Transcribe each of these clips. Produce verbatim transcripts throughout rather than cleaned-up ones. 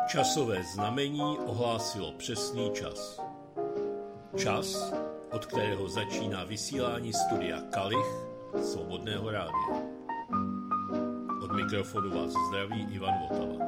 Časové znamení ohlásilo přesný čas. Čas, od kterého začíná vysílání studia Kalich Svobodného rádia. Od mikrofonu vás zdraví Ivan Votava.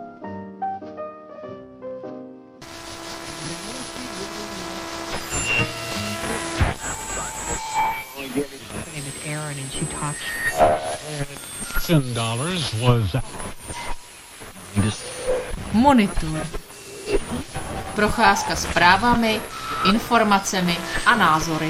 Monitor. Procházka zprávami, informacemi a názory.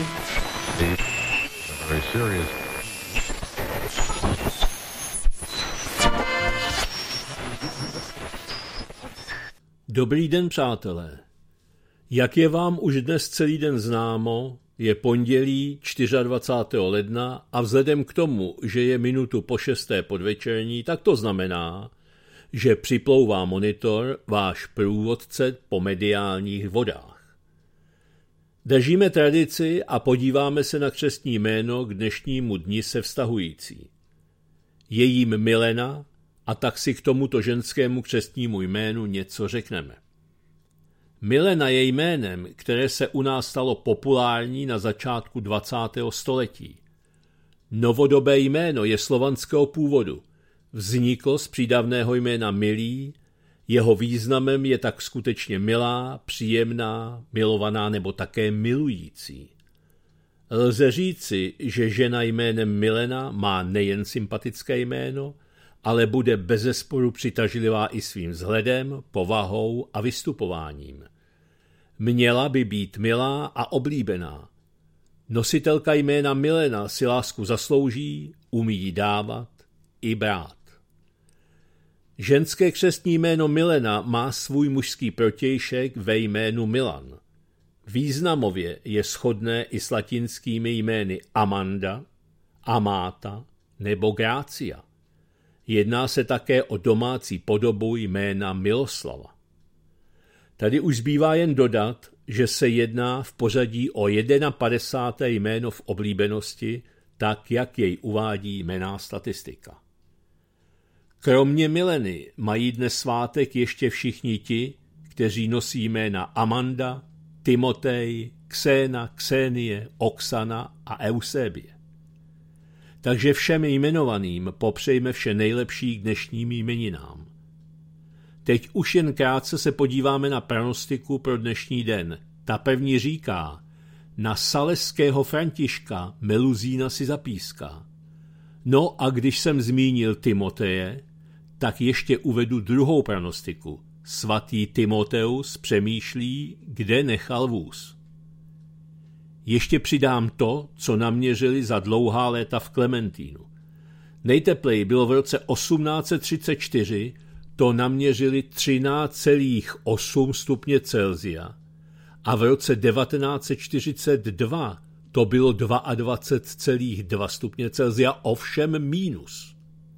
Dobrý den, přátelé. Jak je vám už dnes celý den známo, je pondělí dvacátého čtvrtého ledna a vzhledem k tomu, že je minutu po šesté podvečerní, tak to znamená, že připlouvá Monitor, váš průvodce po mediálních vodách. Držíme tradici a podíváme se na křestní jméno k dnešnímu dni se vztahující. Je jím Milena a tak si k tomuto ženskému křestnímu jménu něco řekneme. Milena je jménem, které se u nás stalo populární na začátku dvacátého století. Novodobé jméno je slovanského původu. Vzniklo z přídavného jména milý, jeho významem je tak skutečně milá, příjemná, milovaná nebo také milující. Lze říci, že žena jménem Milena má nejen sympatické jméno, ale bude bezesporu přitažlivá i svým vzhledem, povahou a vystupováním. Měla by být milá a oblíbená. Nositelka jména Milena si lásku zaslouží, umí ji dávat i brát. Ženské křestní jméno Milena má svůj mužský protějšek ve jménu Milan. Významově je shodné i s latinskými jmény Amanda, Amáta nebo Grácia. Jedná se také o domácí podobu jména Miloslava. Tady už zbývá jen dodat, že se jedná v pořadí o padesáté první jméno v oblíbenosti, tak jak jej uvádí jmenná statistika. Kromě Mileny mají dnes svátek ještě všichni ti, kteří nosí jména Amanda, Timotej, Xéna, Xénie, Oksana a Eusebie. Takže všem jmenovaným popřejme vše nejlepší k dnešním jmeninám. Teď už jen krátce se podíváme na pranostiku pro dnešní den. Ta první říká, na saleského Františka Meluzína si zapíská. No a když jsem zmínil Timoteje, tak ještě uvedu druhou pranostiku. Svatý Timoteus přemýšlí, kde nechal vůz. Ještě přidám to, co naměřili za dlouhá léta v Klementínu. Nejtepleji bylo v roce osmnáct set třicet čtyři, to naměřili třináct celá osm stupně Celsia a v roce devatenáct set čtyřicet dva to bylo dvacet dva celá dva stupně Celsia, ovšem mínus.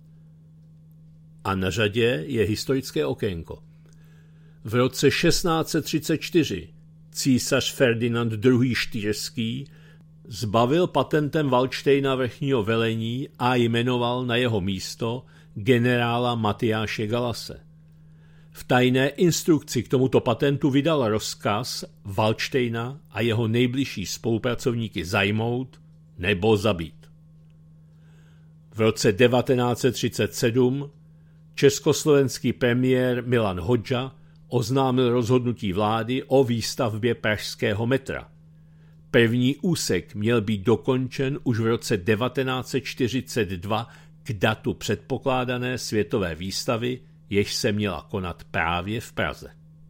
A na řadě je historické okénko. V roce šestnáct set třicet čtyři císař Ferdinand druhý. Štýrský zbavil patentem Valdštejna vrchního velení a jmenoval na jeho místo generála Matyáše Galase. V tajné instrukci k tomuto patentu vydal rozkaz Valdštejna a jeho nejbližší spolupracovníky zajmout nebo zabít. V roce devatenáct set třicet sedm československý premiér Milan Hodža oznámil rozhodnutí vlády o výstavbě pražského metra. První úsek měl být dokončen už v roce devatenáct set čtyřicet dva k datu předpokládané světové výstavy, jež se měla konat právě v Praze.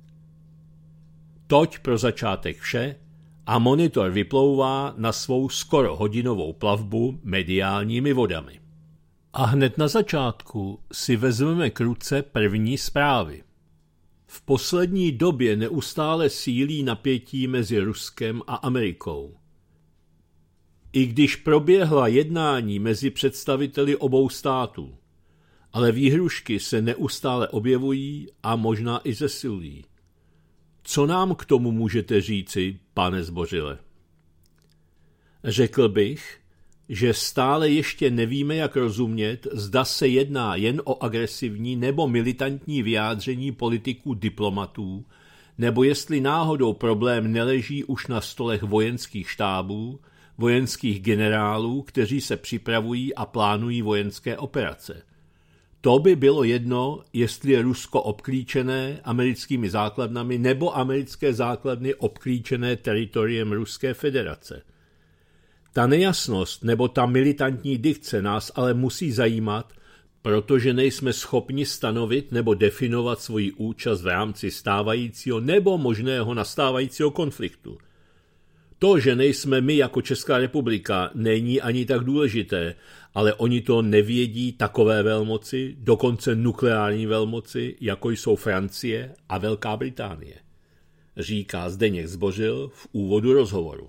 Toť pro začátek vše a Monitor vyplouvá na svou skoro hodinovou plavbu mediálními vodami. A hned na začátku si vezmeme k ruce první zprávy. V poslední době neustále sílí napětí mezi Ruskem a Amerikou. I když proběhla jednání mezi představiteli obou států, ale výhrušky se neustále objevují a možná i zesilují. Co nám k tomu můžete říci, pane Zbořile? Řekl bych, že stále ještě nevíme, jak rozumět, zda se jedná jen o agresivní nebo militantní vyjádření politiků diplomatů, nebo jestli náhodou problém neleží už na stolech vojenských štábů, vojenských generálů, kteří se připravují a plánují vojenské operace. To by bylo jedno, jestli je Rusko obklíčené americkými základnami nebo americké základny obklíčené teritoriem Ruské federace. Ta nejasnost nebo ta militantní dikce nás ale musí zajímat, protože nejsme schopni stanovit nebo definovat svoji účast v rámci stávajícího nebo možného nastávajícího konfliktu. To, že nejsme my jako Česká republika, není ani tak důležité, ale oni to nevědí takové velmoci, dokonce nukleární velmoci, jako jsou Francie a Velká Británie, říká Zdeněk Zbořil v úvodu rozhovoru.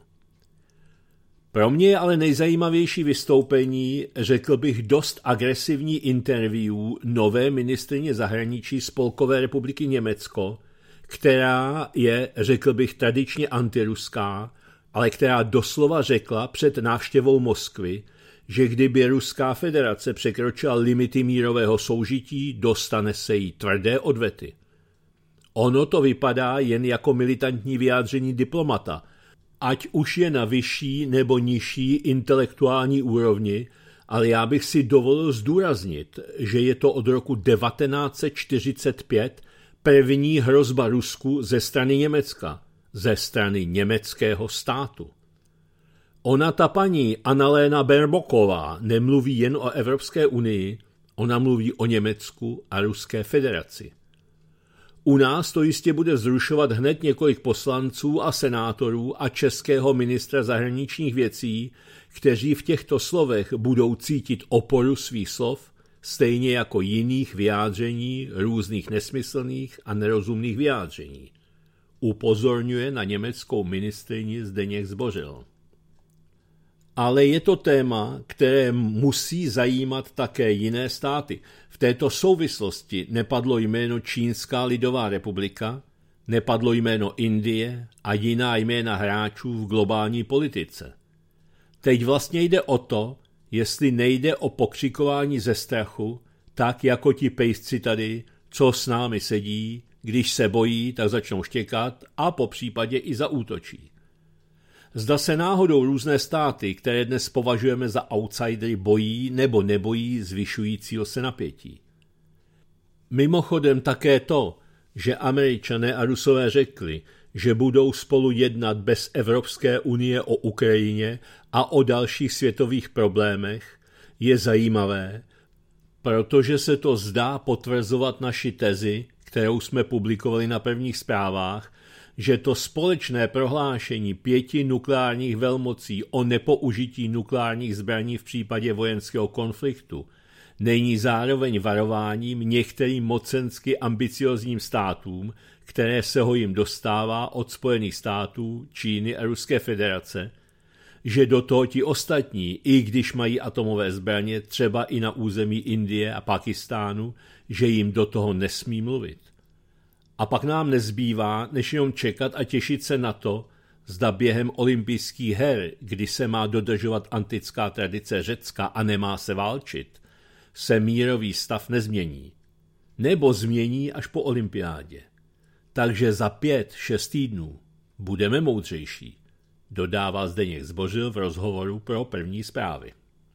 Pro mě je ale nejzajímavější vystoupení, řekl bych, dost agresivní interview nové ministryně zahraničí Spolkové republiky Německo, která je, řekl bych, tradičně antiruská, ale která doslova řekla před návštěvou Moskvy, že kdyby Ruská federace překročila limity mírového soužití, dostane se jí tvrdé odvety. Ono to vypadá jen jako militantní vyjádření diplomata, ať už je na vyšší nebo nižší intelektuální úrovni, ale já bych si dovolil zdůraznit, že je to od roku devatenáct set čtyřicet pět první hrozba Rusku ze strany Německa, ze strany německého státu. Ona, ta paní Annalena Baerbocková, nemluví jen o Evropské unii, ona mluví o Německu a Ruské federaci. U nás to jistě bude vzrušovat hned několik poslanců a senátorů a českého ministra zahraničních věcí, kteří v těchto slovech budou cítit oporu svých slov, stejně jako jiných vyjádření různých nesmyslných a nerozumných vyjádření. Upozorňuje na německou ministryni Zdeněk Zbořil. Ale je to téma, které musí zajímat také jiné státy. V této souvislosti nepadlo jméno Čínská lidová republika, nepadlo jméno Indie a jiná jména hráčů v globální politice. Teď vlastně jde o to, jestli nejde o pokřikování ze strachu, tak jako ti pejsci tady, co s námi sedí, když se bojí, tak začnou štěkat a po případě i zaútočí. Zda se náhodou různé státy, které dnes považujeme za outsidery, bojí nebo nebojí zvyšujícího se napětí. Mimochodem také to, že Američané a Rusové řekli, že budou spolu jednat bez Evropské unie o Ukrajině a o dalších světových problémech, je zajímavé, protože se to zdá potvrzovat naši tezi, kterou jsme publikovali na prvních zprávách, že to společné prohlášení pěti nukleárních velmocí o nepoužití nukleárních zbraní v případě vojenského konfliktu není zároveň varováním některým mocensky ambiciozním státům, které se ho jim dostává od Spojených států, Číny a Ruské federace, že do toho ti ostatní, i když mají atomové zbraně, třeba i na území Indie a Pakistánu, že jim do toho nesmí mluvit. A pak nám nezbývá, než jenom čekat a těšit se na to, zda během olympijských her, kdy se má dodržovat antická tradice Řecka a nemá se válčit, se mírový stav nezmění. Nebo změní až po olympiádě. Takže za pět, šest týdnů budeme moudřejší, dodává Zdeněk Zbořil v rozhovoru pro první zprávy.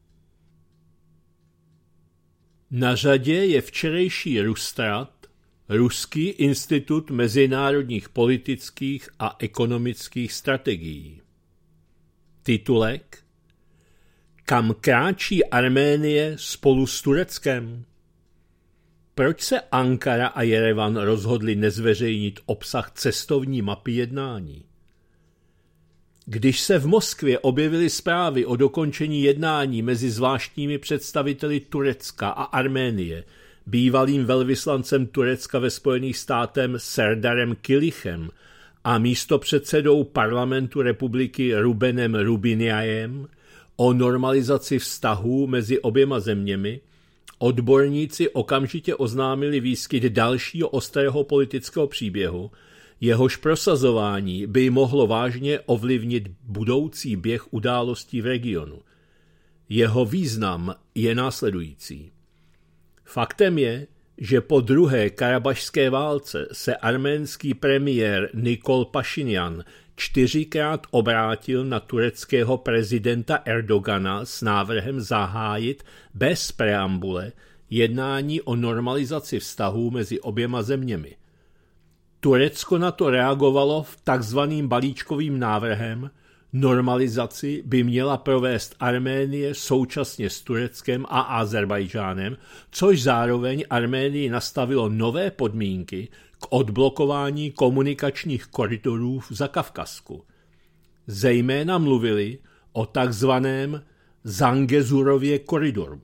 Na řadě je včerejší Rustrat, Ruský institut mezinárodních politických a ekonomických strategií. Titulek: Kam kráčí Arménie spolu s Tureckem? Proč se Ankara a Jerevan rozhodli nezveřejnit obsah cestovní mapy jednání? Když se v Moskvě objevily zprávy o dokončení jednání mezi zvláštními představiteli Turecka a Arménie, bývalým velvyslancem Turecka ve Spojených státech Serdarem Kilichem a místopředsedou parlamentu republiky Rubenem Rubiniajem o normalizaci vztahů mezi oběma zeměmi, odborníci okamžitě oznámili výskyt dalšího ostrého politického příběhu, jehož prosazování by mohlo vážně ovlivnit budoucí běh událostí v regionu. Jeho význam je následující. Faktem je, že po druhé karabašské válce se arménský premiér Nikol Pašinjan čtyřikrát obrátil na tureckého prezidenta Erdogana s návrhem zahájit bez preambule jednání o normalizaci vztahů mezi oběma zeměmi. Turecko na to reagovalo v takzvaným balíčkovým návrhem. Normalizaci by měla provést Arménie současně s Tureckem a Azerbajdžánem, což zároveň Arménii nastavilo nové podmínky k odblokování komunikačních koridorů v Zakavkazsku. Zejména mluvili o takzvaném Zangezurově koridoru.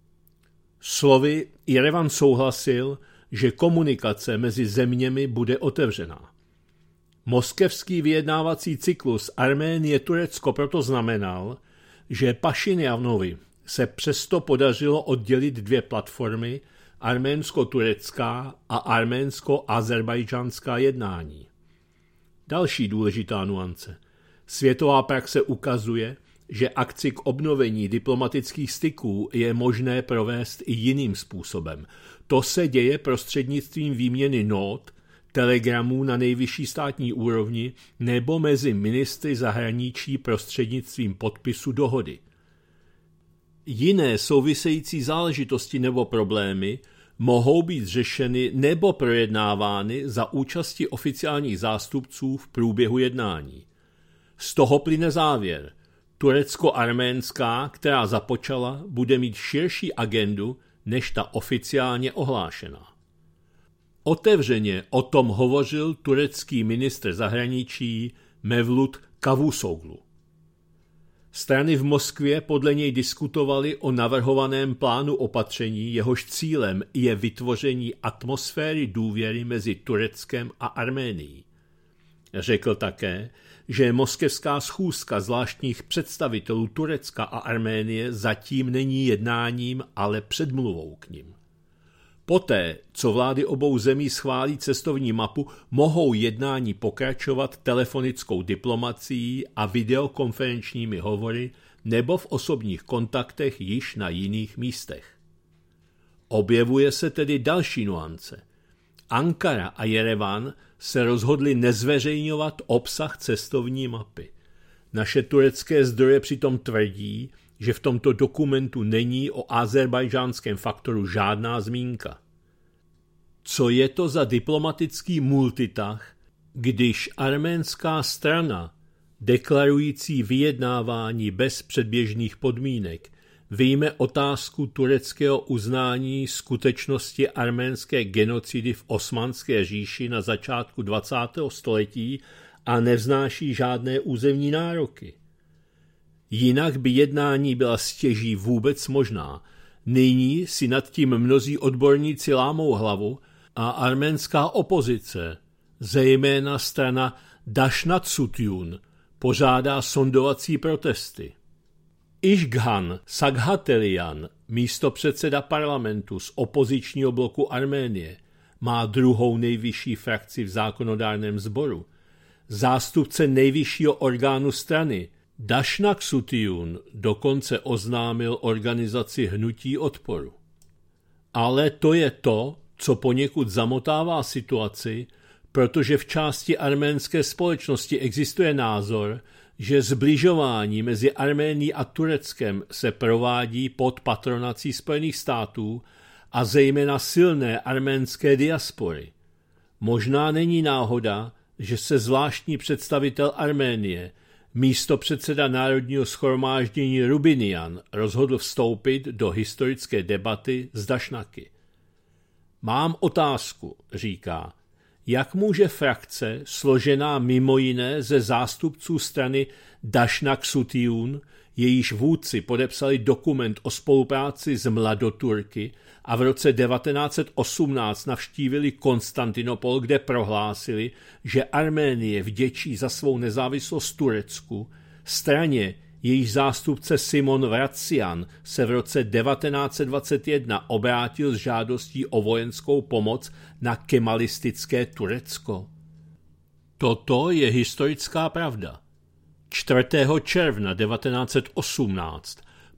Slovy Jerevan souhlasil, že komunikace mezi zeměmi bude otevřená. Moskevský vyjednávací cyklus Arménie-Turecko proto znamenal, že Pašinjanovi se přesto podařilo oddělit dvě platformy, arménsko-turecká a arménsko-azerbajdžanská jednání. Další důležitá nuance. Světová praxe ukazuje, že akci k obnovení diplomatických styků je možné provést i jiným způsobem. To se děje prostřednictvím výměny nót, telegramů na nejvyšší státní úrovni nebo mezi ministry zahraničí prostřednictvím podpisu dohody. Jiné související záležitosti nebo problémy mohou být řešeny nebo projednávány za účasti oficiálních zástupců v průběhu jednání. Z toho plyne závěr. Turecko-arménská, která započala, bude mít širší agendu než ta oficiálně ohlášená. Otevřeně o tom hovořil turecký ministr zahraničí Mevlut Cavusoglu. Strany v Moskvě podle něj diskutovaly o navrhovaném plánu opatření, jehož cílem je vytvoření atmosféry důvěry mezi Tureckem a Arménií. Řekl také, že moskevská schůzka zvláštních představitelů Turecka a Arménie zatím není jednáním, ale předmluvou k nim. Poté, co vlády obou zemí schválí cestovní mapu, mohou jednání pokračovat telefonickou diplomacií a videokonferenčními hovory nebo v osobních kontaktech již na jiných místech. Objevuje se tedy další nuance. Ankara a Jerevan se rozhodli nezveřejňovat obsah cestovní mapy. Naše turecké zdroje přitom tvrdí, že v tomto dokumentu není o azerbajdžánském faktoru žádná zmínka. Co je to za diplomatický multitah, když arménská strana, deklarující vyjednávání bez předběžných podmínek, vyjme otázku tureckého uznání skutečnosti arménské genocidy v Osmanské říši na začátku dvacátého století a nevznáší žádné územní nároky? Jinak by jednání byla stěží vůbec možná. Nyní si nad tím mnozí odborníci lámou hlavu a arménská opozice, zejména strana Dašnatsutjun, pořádá sondovací protesty. Išghan Saghatelian, místopředseda parlamentu z opozičního bloku Arménie, má druhou nejvyšší frakci v zákonodárném sboru. Zástupce nejvyššího orgánu strany Dašnaksutijun dokonce oznámil organizaci hnutí odporu. Ale to je to, co poněkud zamotává situaci, protože v části arménské společnosti existuje názor, že sbližování mezi Arménií a Tureckem se provádí pod patronací Spojených států a zejména silné arménské diaspory. Možná není náhoda, že se zvláštní představitel Arménie, místopředseda Národního shromáždění Rubinian, rozhodl vstoupit do historické debaty s Dašnaky. Mám otázku, říká, jak může frakce, složená mimo jiné ze zástupců strany Dašnaksutijun, jejíž vůdci podepsali dokument o spolupráci s Mladoturky a v roce devatenáct set osmnáct navštívili Konstantinopol, kde prohlásili, že Arménie vděčí za svou nezávislost Turecku, straně, jejíž zástupce Simon Vracian se v roce devatenáct set dvacet jedna obrátil s žádostí o vojenskou pomoc na kemalistické Turecko? Toto je historická pravda. čtvrtého června devatenáct set osmnáct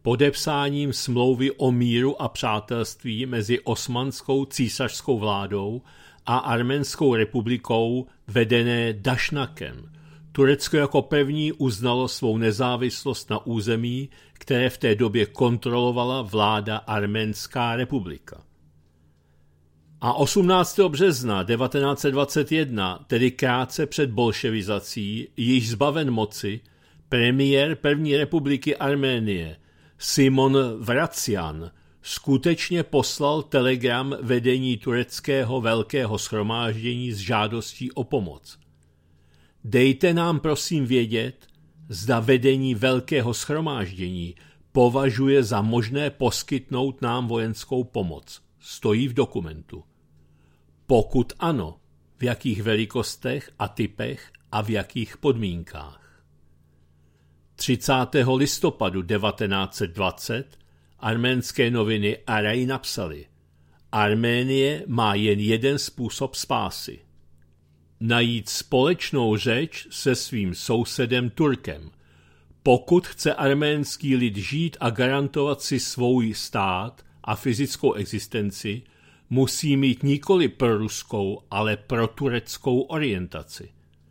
podepsáním smlouvy o míru a přátelství mezi osmanskou císařskou vládou a Arménskou republikou vedené Dašnakem. Turecko jako první uznalo svou nezávislost na území, které v té době kontrolovala vláda Arménská republika. A osmnáctého března devatenáct set dvacet jedna, tedy krátce před bolševizací, již zbaven moci, premiér první republiky Arménie Simon Vracian skutečně poslal telegram vedení tureckého velkého shromáždění s žádostí o pomoc. Dejte nám prosím vědět, zda vedení velkého shromáždění považuje za možné poskytnout nám vojenskou pomoc. Stojí v dokumentu. Pokud ano, v jakých velikostech a typech a v jakých podmínkách. třicátého listopadu devatenáct set dvacet arménské noviny Arai napsaly: Arménie má jen jeden způsob spásy. Najít společnou řeč se svým sousedem Turkem. Pokud chce arménský lid žít a garantovat si svůj stát a fyzickou existenci, musí mít nikoli proruskou, ale protureckou orientaci.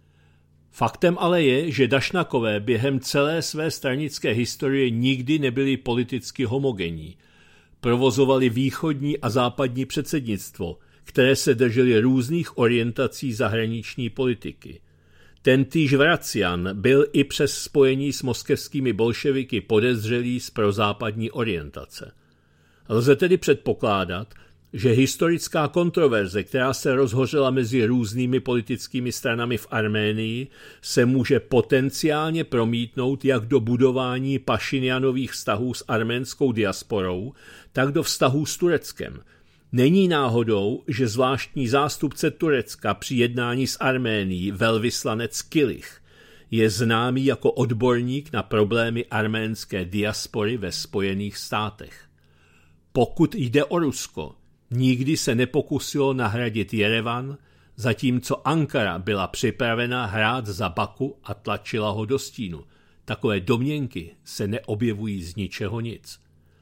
Faktem ale je, že Dašnakové během celé své stranické historie nikdy nebyli politicky homogenní. Provozovali východní a západní předsednictvo, které se držely různých orientací zahraniční politiky. Tentýž Vracian byl i přes spojení s moskevskými bolševiky podezřelý z prozápadní orientace. Lze tedy předpokládat, že historická kontroverze, která se rozhořela mezi různými politickými stranami v Arménii, se může potenciálně promítnout jak do budování Pašinjanových vztahů s arménskou diasporou, tak do vztahů s Tureckem. Není náhodou, že zvláštní zástupce Turecka při jednání s Arménií, velvyslanec Kilich, je známý jako odborník na problémy arménské diaspory ve Spojených státech. Pokud jde o Rusko, nikdy se nepokusilo nahradit Jerevan, zatímco Ankara byla připravena hrát za Baku a tlačila ho do stínu. Takové domněnky se neobjevují z ničeho nic.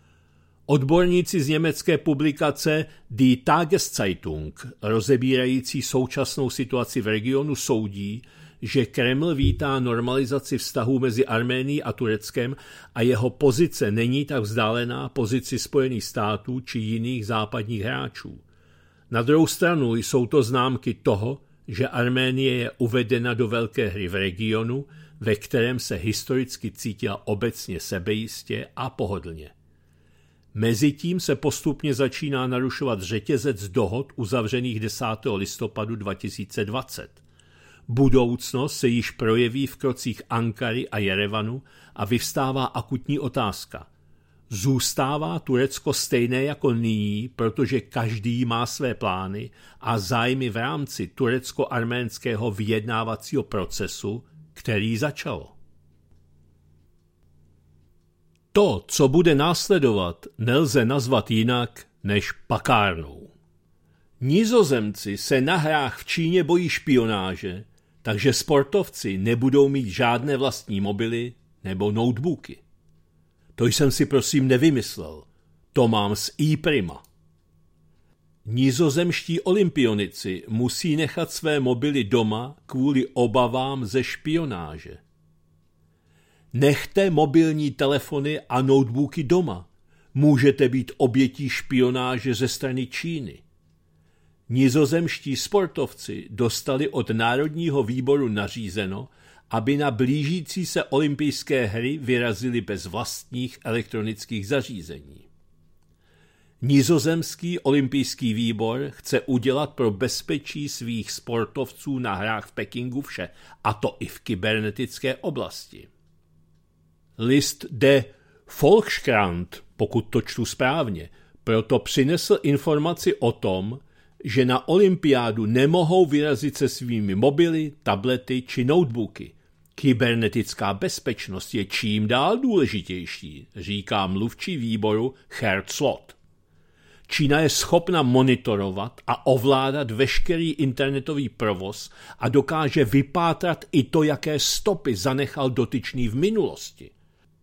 Odborníci z německé publikace Die Tageszeitung, rozebírající současnou situaci v regionu, soudí, že Kreml vítá normalizaci vztahů mezi Arménií a Tureckem a jeho pozice není tak vzdálená pozici Spojených států či jiných západních hráčů. Na druhou stranu jsou to známky toho, že Arménie je uvedena do velké hry v regionu, ve kterém se historicky cítila obecně sebejistě a pohodlně. Mezitím se postupně začíná narušovat řetězec dohod uzavřených desátého listopadu dva tisíce dvacet. Budoucnost se již projeví v krocích Ankary a Jerevanu a vyvstává akutní otázka. Zůstává Turecko stejné jako nyní, protože každý má své plány a zájmy v rámci turecko-arménského vyjednávacího procesu, který začalo. To, co bude následovat, nelze nazvat jinak než pakárnou. Nizozemci se na hrách v Číně bojí špionáže, takže sportovci nebudou mít žádné vlastní mobily nebo notebooky. To jsem si prosím nevymyslel, to mám z ePrima. Nizozemští olympionici musí nechat své mobily doma kvůli obavám ze špionáže. Nechte mobilní telefony a notebooky doma. Můžete být obětí špionáže ze strany Číny. Nizozemští sportovci dostali od Národního výboru nařízeno, aby na blížící se olympijské hry vyrazili bez vlastních elektronických zařízení. Nizozemský olympijský výbor chce udělat pro bezpečí svých sportovců na hrách v Pekingu vše, a to i v kybernetické oblasti. List de Volkskrant, pokud to čtu správně, proto přinesl informaci o tom, že na olympiádu nemohou vyrazit se svými mobily, tablety či notebooky. Kybernetická bezpečnost je čím dál důležitější, říká mluvčí výboru Gerd Slot. Čína je schopna monitorovat a ovládat veškerý internetový provoz a dokáže vypátrat i to, jaké stopy zanechal dotyčný v minulosti.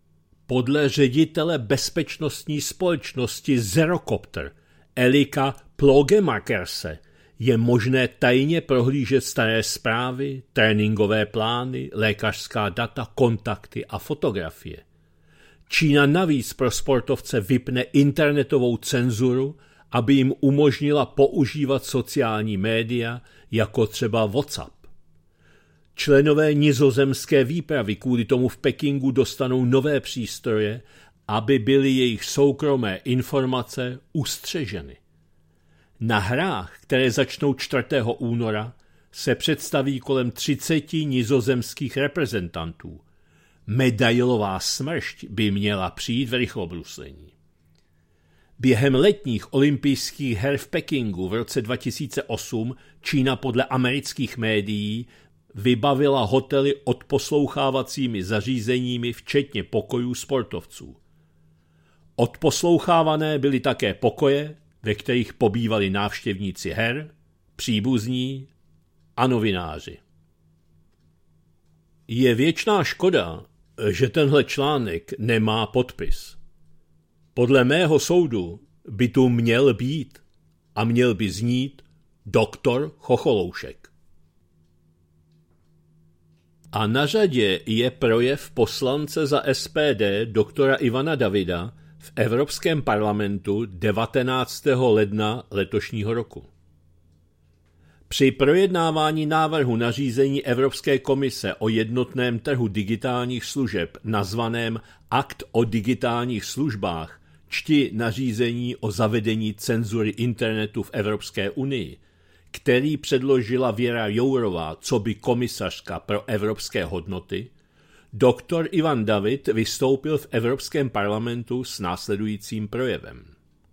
Podle ředitele bezpečnostní společnosti Zerocopter Elika Plogemakerse je možné tajně prohlížet staré zprávy, tréninkové plány, lékařská data, kontakty a fotografie. Čína navíc pro sportovce vypne internetovou cenzuru, aby jim umožnila používat sociální média, jako třeba WhatsApp. Členové nizozemské výpravy kvůli tomu v Pekingu dostanou nové přístroje, aby byly jejich soukromé informace ustřeženy. Na hrách, které začnou čtvrtého února, se představí kolem třiceti nizozemských reprezentantů. Medailová smršť by měla přijít v rychlobruslení. Během letních olympijských her v Pekingu v roce dva tisíce osm Čína podle amerických médií vybavila hotely odposlouchávacími zařízeními včetně pokojů sportovců. Odposlouchávané byly také pokoje, ve kterých pobývali návštěvníci her, příbuzní a novináři. Je věčná škoda, že tenhle článek nemá podpis. Podle mého soudu by tu měl být a měl by znít doktor Chocholoušek. A na řadě je projev poslance za S P D doktora Ivana Davida v Evropském parlamentu devatenáctého ledna letošního roku. Při projednávání návrhu nařízení Evropské komise o jednotném trhu digitálních služeb nazvaném Akt o digitálních službách čti nařízení o zavedení cenzury internetu v Evropské unii, který předložila Věra Jourová coby komisařka pro evropské hodnoty, doktor Ivan David vystoupil v Evropském parlamentu s následujícím projevem.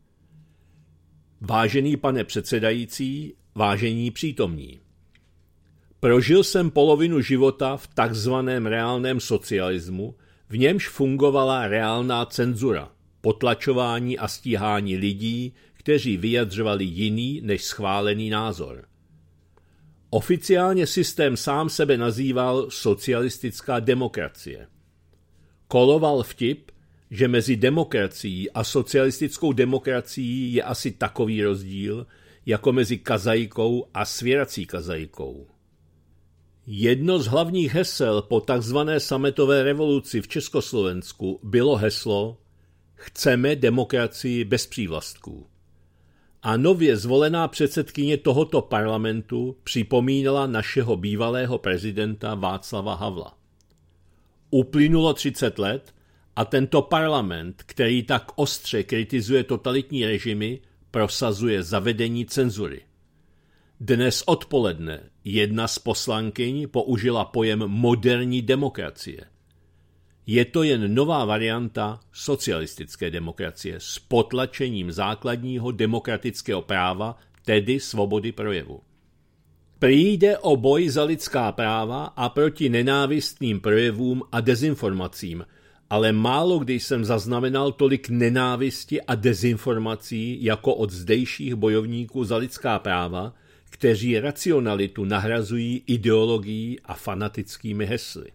Vážený pane předsedající, vážení přítomní. Prožil jsem polovinu života v takzvaném reálném socialismu, v němž fungovala reálná cenzura, potlačování a stíhání lidí, kteří vyjadřovali jiný než schválený názor. Oficiálně systém sám sebe nazýval socialistická demokracie. Koloval vtip, že mezi demokracií a socialistickou demokracií je asi takový rozdíl, jako mezi kazajkou a svěrací kazajkou. Jedno z hlavních hesel po takzvané sametové revoluci v Československu bylo heslo Chceme demokracii bez přívlastků. A nově zvolená předsedkyně tohoto parlamentu připomínala našeho bývalého prezidenta Václava Havla. Uplynulo třicet let a tento parlament, který tak ostře kritizuje totalitní režimy, prosazuje zavedení cenzury. Dnes odpoledne jedna z poslankyň použila pojem moderní demokracie. Je to jen nová varianta socialistické demokracie s potlačením základního demokratického práva, tedy svobody projevu. Prý jde o boj za lidská práva a proti nenávistným projevům a dezinformacím, ale málo kdy jsem zaznamenal tolik nenávisti a dezinformací jako od zdejších bojovníků za lidská práva, kteří racionalitu nahrazují ideologií a fanatickými hesly.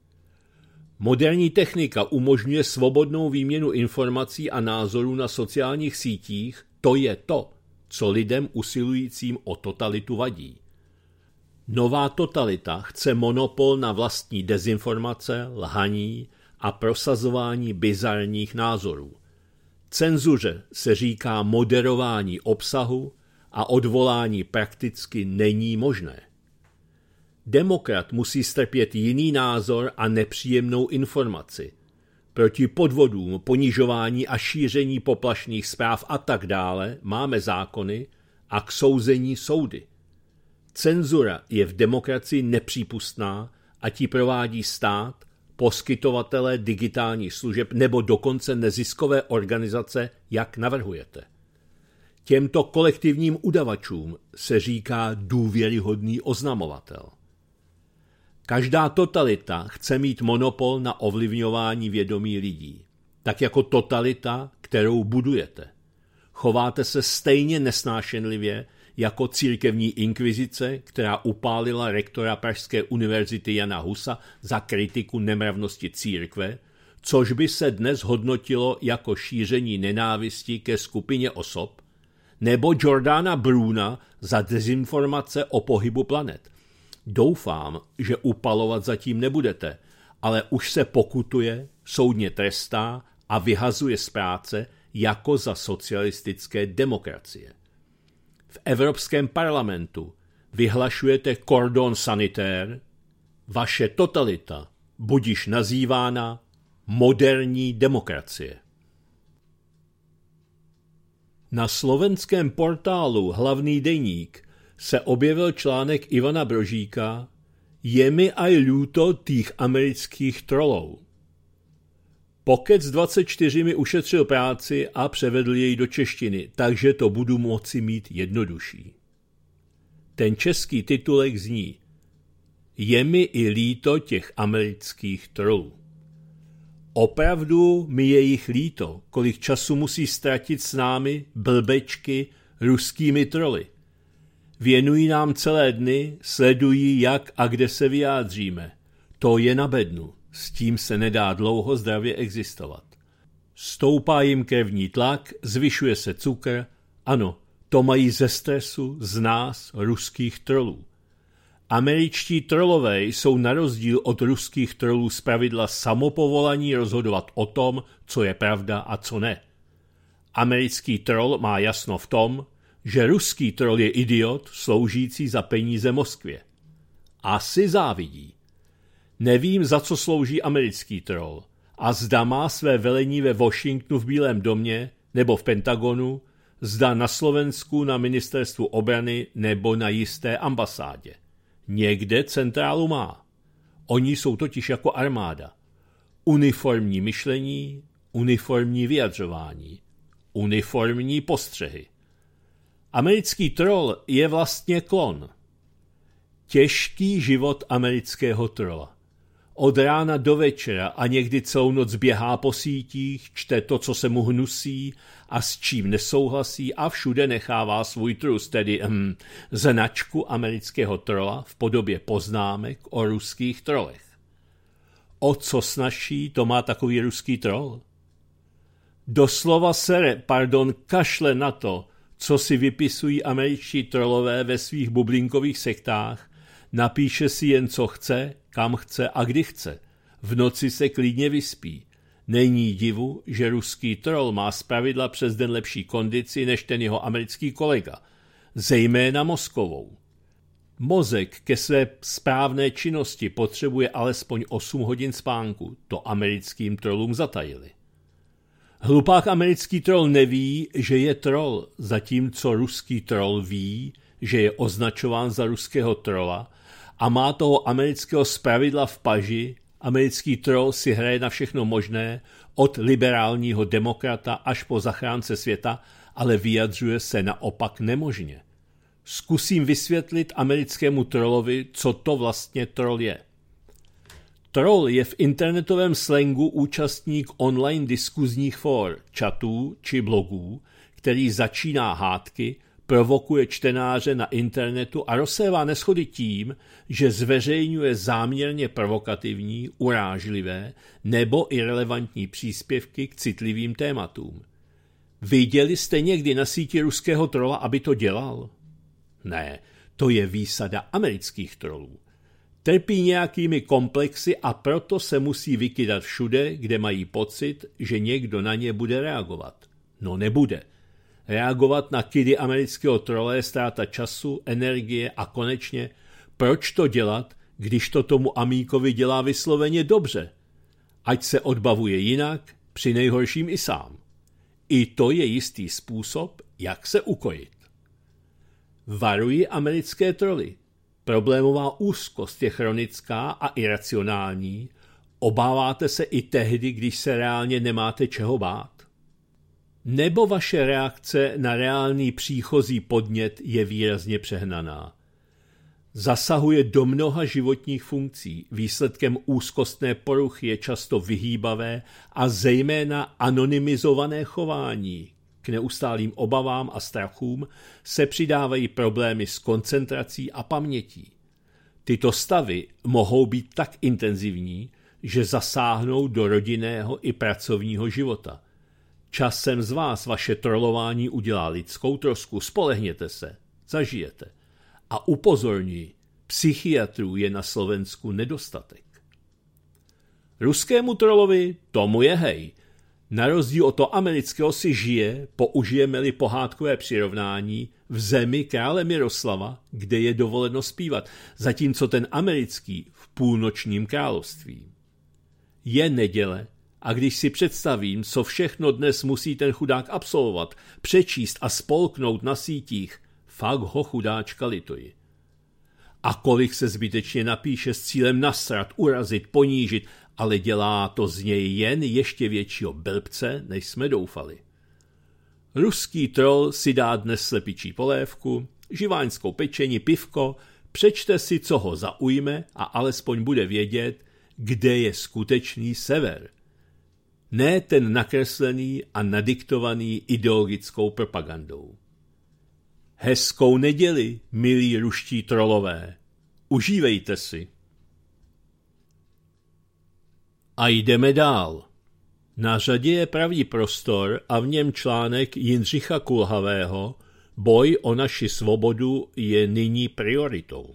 Moderní technika umožňuje svobodnou výměnu informací a názorů na sociálních sítích, to je to, co lidem usilujícím o totalitu vadí. Nová totalita chce monopol na vlastní dezinformace, lhaní a prosazování bizarních názorů. Cenzuře se říká moderování obsahu a odvolání prakticky není možné. Demokrat musí strpět jiný názor a nepříjemnou informaci. Proti podvodům, ponižování a šíření poplašných zpráv a tak dále máme zákony a k souzení soudy. Cenzura je v demokracii nepřípustná a ti provádí stát, poskytovatelé digitálních služeb nebo dokonce neziskové organizace, jak navrhujete. Těmto kolektivním udavačům se říká důvěryhodný oznamovatel. Každá totalita chce mít monopol na ovlivňování vědomí lidí, tak jako totalita, kterou budujete. Chováte se stejně nesnášenlivě jako církevní inkvizice, která upálila rektora Pražské univerzity Jana Husa za kritiku nemravnosti církve, což by se dnes hodnotilo jako šíření nenávisti ke skupině osob, nebo Jordana Bruna za dezinformace o pohybu planet. Doufám, že upalovat zatím nebudete, ale už se pokutuje, soudně trestá a vyhazuje z práce jako za socialistické demokracie. V Evropském parlamentu vyhlašujete cordon sanitaire, vaše totalita budiž nazývána moderní demokracie. Na slovenském portálu Hlavný deník se objevil článek Ivana Brožíka Je mi aj ľúto tých amerických trolů. Pokec dvacet čtyři mi ušetřil práci a převedl jej do češtiny, takže to budu moci mít jednodušší. Ten český titulek zní Je mi i líto těch amerických trolů. Opravdu mi je jich líto, kolik času musí ztratit s námi, blbečky, ruskými troly. Věnují nám celé dny, sledují, jak a kde se vyjádříme. To je na bednu, s tím se nedá dlouho zdravě existovat. Stoupá jim krevní tlak, zvyšuje se cukr, ano, to mají ze stresu z nás, ruských trolů. Američtí trolové jsou na rozdíl od ruských trolů zpravidla samopovolaní rozhodovat o tom, co je pravda a co ne. Americký troll má jasno v tom, že ruský troll je idiot sloužící za peníze Moskvě. Asi závidí. Nevím, za co slouží americký troll a zda má své velení ve Washingtonu v Bílém domě nebo v Pentagonu, zda na Slovensku na ministerstvu obrany nebo na jisté ambasádě. Někde centrálu má. Oni jsou totiž jako armáda. Uniformní myšlení, uniformní vyjadřování, uniformní postřehy. Americký troll je vlastně klon. Těžký život amerického trola. Od rána do večera a někdy celou noc běhá po sítích, čte to, co se mu hnusí a s čím nesouhlasí a všude nechává svůj trus, tedy hm, značku amerického trola v podobě poznámek o ruských trolech. O co snaží to má takový ruský troll? Doslova sere, pardon, kašle na to, co si vypisují američtí trolové ve svých bublinkových sektách, napíše si jen co chce, kam chce a kdy chce. V noci se klidně vyspí. Není divu, že ruský troll má zpravidla přes den lepší kondici než ten jeho americký kolega, zejména mozkovou. Mozek ke své správné činnosti potřebuje alespoň osm hodin spánku, to americkým trollům zatajili. Hlupák americký troll neví, že je troll, zatímco ruský troll ví, že je označován za ruského trola a má toho amerického zpravidla v paži. Americký troll si hraje na všechno možné, od liberálního demokrata až po zachránce světa, ale vyjadřuje se naopak nemožně. Zkusím vysvětlit americkému trollovi, co to vlastně troll je. Troll je v internetovém slangu účastník online diskuzních fór, chatů či blogů, který začíná hádky, provokuje čtenáře na internetu a rozsévá neshody tím, že zveřejňuje záměrně provokativní, urážlivé nebo irelevantní příspěvky k citlivým tématům. Viděli jste někdy na síti ruského trola, aby to dělal? Ne, to je výsada amerických trolů. Trpí nějakými komplexy a proto se musí vykydat všude, kde mají pocit, že někdo na ně bude reagovat. No nebude. Reagovat na kidy amerického trola je ztráta času, energie a konečně, proč to dělat, když to tomu amíkovi dělá vysloveně dobře? Ať se odbavuje jinak, při nejhorším i sám. I to je jistý způsob, jak se ukojit. Varují americké troly. Problémová úzkost je chronická a iracionální. Obáváte se i tehdy, když se reálně nemáte čeho bát? Nebo vaše reakce na reálný příchozí podnět je výrazně přehnaná? Zasahuje do mnoha životních funkcí, výsledkem úzkostné poruchy je často vyhýbavé a zejména anonymizované chování. K neustálým obavám a strachům se přidávají problémy s koncentrací a pamětí. Tyto stavy mohou být tak intenzivní, že zasáhnou do rodinného i pracovního života. Časem z vás vaše trolování udělá lidskou trosku, spolehněte se, zažijete. A upozorňuji, psychiatrů je na Slovensku nedostatek. Ruskému trolovi tomu je hej. Na rozdíl od toho amerického si žije, použijeme-li pohádkové přirovnání, v zemi krále Miroslava, kde je dovoleno zpívat, zatímco ten americký v půlnočním království. Je neděle a když si představím, co všechno dnes musí ten chudák absolvovat, přečíst a spolknout na sítích, fakt ho chudáčka lituji. A kolik se zbytečně napíše s cílem nasrat, urazit, ponížit, ale dělá to z něj jen ještě většího blbce, než jsme doufali. Ruský troll si dá dnes slepičí polévku, živáňskou pečení, pivko, přečte si, co ho zaujme a alespoň bude vědět, kde je skutečný sever. Ne ten nakreslený a nadiktovaný ideologickou propagandou. Hezkou neděli, milí ruští trolové. Užívejte si. A jdeme dál. Na řadě je Pravý prostor a v něm článek Jindřicha Kulhavého Boj o naši svobodu je nyní prioritou.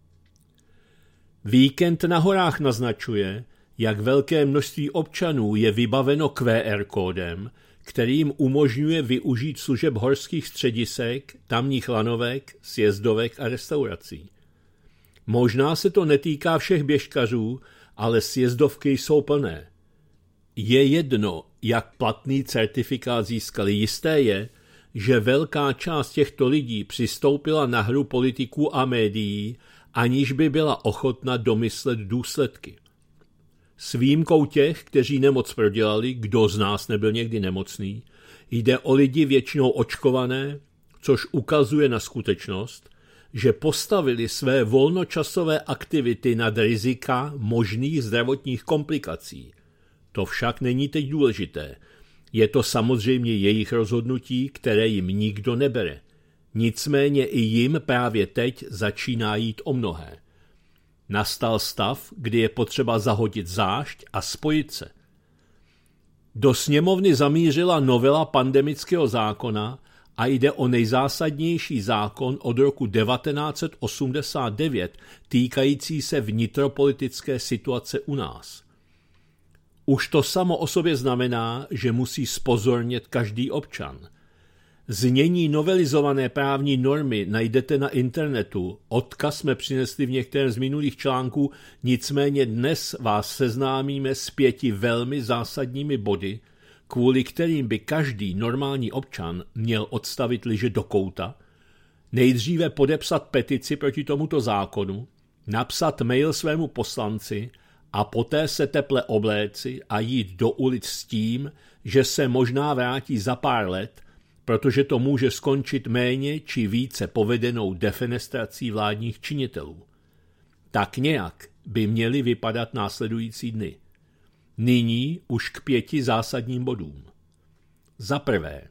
Víkend na horách naznačuje, jak velké množství občanů je vybaveno Q R kódem, který jim umožňuje využít služeb horských středisek, tamních lanovek, sjezdovek a restaurací. Možná se to netýká všech běžkařů, ale sjezdovky jsou plné. Je jedno, jak platný certifikát získali. Jisté je, že velká část těchto lidí přistoupila na hru politiků a médií, aniž by byla ochotna domyslet důsledky. S výjimkou těch, kteří nemoc prodělali, kdo z nás nebyl někdy nemocný, jde o lidi většinou očkované, což ukazuje na skutečnost, že postavili své volnočasové aktivity nad rizika možných zdravotních komplikací. To však není teď důležité. Je to samozřejmě jejich rozhodnutí, které jim nikdo nebere. Nicméně i jim právě teď začíná jít o mnohé. Nastal stav, kdy je potřeba zahodit zášť a spojit se. Do sněmovny zamířila novela pandemického zákona a jde o nejzásadnější zákon od roku devatenáct set osmdesát devět týkající se vnitropolitické situace u nás. Už to samo o sobě znamená, že musí zpozornět každý občan. Znění novelizované právní normy najdete na internetu, odkaz jsme přinesli v některém z minulých článků, nicméně dnes vás seznámíme s pěti velmi zásadními body, kvůli kterým by každý normální občan měl odstavit lyže do kouta, nejdříve podepsat petici proti tomuto zákonu, napsat mail svému poslanci a poté se teple obléci a jít do ulic s tím, že se možná vrátí za pár let, protože to může skončit méně či více povedenou defenestrací vládních činitelů. Tak nějak by měly vypadat následující dny. Nyní už k pěti zásadním bodům. Za prvé,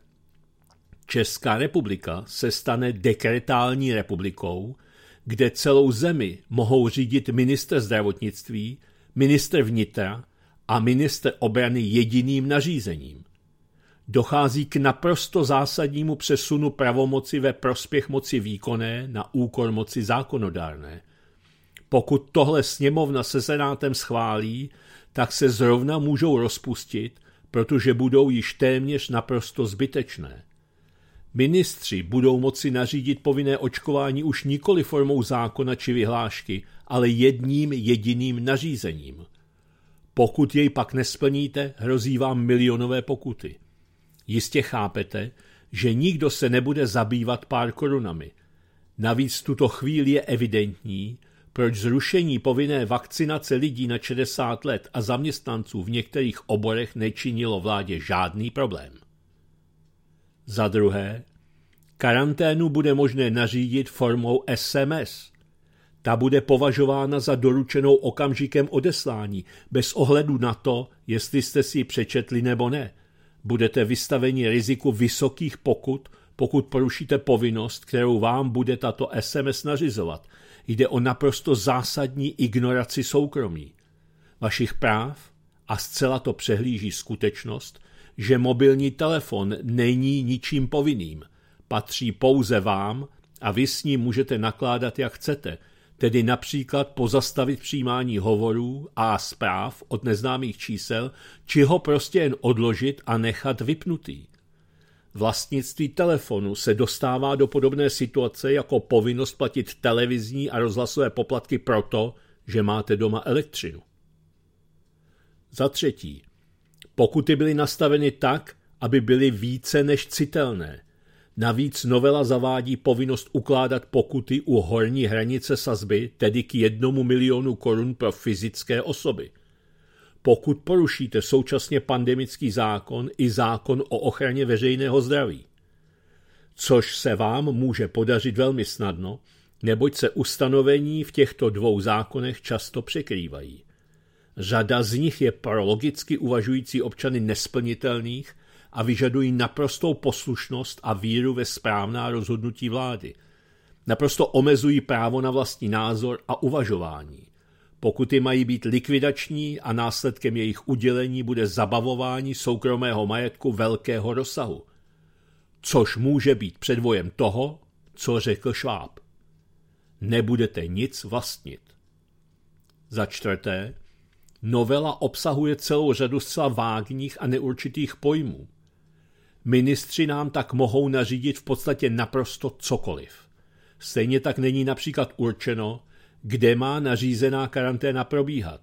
Česká republika se stane dekretální republikou, kde celou zemi mohou řídit ministr zdravotnictví, ministr vnitra a ministr obrany jediným nařízením. Dochází k naprosto zásadnímu přesunu pravomoci ve prospěch moci výkonné na úkor moci zákonodárné. Pokud tohle sněmovna se senátem schválí, tak se zrovna můžou rozpustit, protože budou již téměř naprosto zbytečné. Ministři budou moci nařídit povinné očkování už nikoli formou zákona či vyhlášky, ale jedním jediným nařízením. Pokud jej pak nesplníte, hrozí vám milionové pokuty. Jistě chápete, že nikdo se nebude zabývat pár korunami. Navíc v tuto chvíli je evidentní, proč zrušení povinné vakcinace lidí na šedesát let a zaměstnanců v některých oborech nečinilo vládě žádný problém. Za druhé, karanténu bude možné nařídit formou S M S. Ta bude považována za doručenou okamžikem odeslání, bez ohledu na to, jestli jste si ji přečetli nebo ne. Budete vystaveni riziku vysokých pokut, pokud porušíte povinnost, kterou vám bude tato S M S nařizovat. Jde o naprosto zásadní ignoraci soukromí. vašich práv a zcela to přehlíží skutečnost, že mobilní telefon není ničím povinným, patří pouze vám a vy s ním můžete nakládat, jak chcete, tedy například pozastavit přijímání hovorů a zpráv od neznámých čísel, či ho prostě jen odložit a nechat vypnutý. Vlastnictví telefonu se dostává do podobné situace jako povinnost platit televizní a rozhlasové poplatky proto, že máte doma elektřinu. Za třetí, pokuty byly nastaveny tak, aby byly více než citelné. Navíc novela zavádí povinnost ukládat pokuty u horní hranice sazby, tedy k jednomu milionu korun pro fyzické osoby. Pokud porušíte současně pandemický zákon i zákon o ochraně veřejného zdraví. Což se vám může podařit velmi snadno, neboť se ustanovení v těchto dvou zákonech často překrývají. Řada z nich je pro logicky uvažující občany nesplnitelných a vyžadují naprostou poslušnost a víru ve správná rozhodnutí vlády. Naprosto omezují právo na vlastní názor a uvažování. Pokuty mají být likvidační a následkem jejich udělení bude zabavování soukromého majetku velkého rozsahu. Což může být předvojem toho, co řekl Schwab. Nebudete nic vlastnit. Za čtvrté, novela obsahuje celou řadu zcela vágních a neurčitých pojmů. Ministři nám tak mohou nařídit v podstatě naprosto cokoliv. Stejně tak není například určeno, kde má nařízená karanténa probíhat.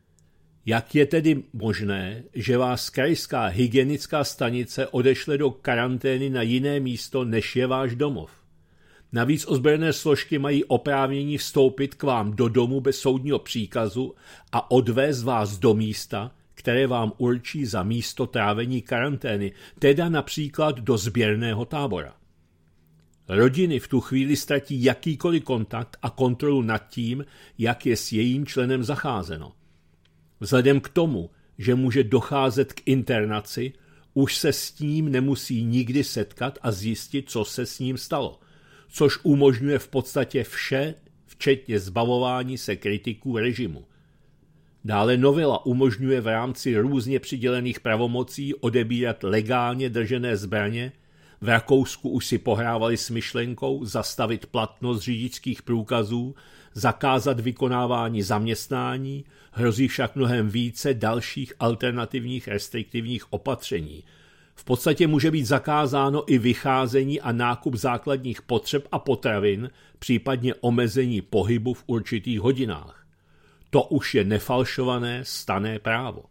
Jak je tedy možné, že vás krajská hygienická stanice odešle do karantény na jiné místo, než je váš domov? Navíc ozbrojené složky mají oprávnění vstoupit k vám do domu bez soudního příkazu a odvést vás do místa, které vám určí za místo trávení karantény, teda například do sběrného tábora. Rodiny v tu chvíli ztratí jakýkoliv kontakt a kontrolu nad tím, jak je s jejím členem zacházeno. Vzhledem k tomu, že může docházet k internaci, už se s ním nemusí nikdy setkat a zjistit, co se s ním stalo, což umožňuje v podstatě vše, včetně zbavování se kritiků režimu. Dále novela umožňuje v rámci různě přidělených pravomocí odebírat legálně držené zbraně. V Rakousku už si pohrávali s myšlenkou zastavit platnost řidičských průkazů, zakázat vykonávání zaměstnání, hrozí však mnohem více dalších alternativních restriktivních opatření. V podstatě může být zakázáno i vycházení a nákup základních potřeb a potravin, případně omezení pohybu v určitých hodinách. To už je nefalšované stanné právo.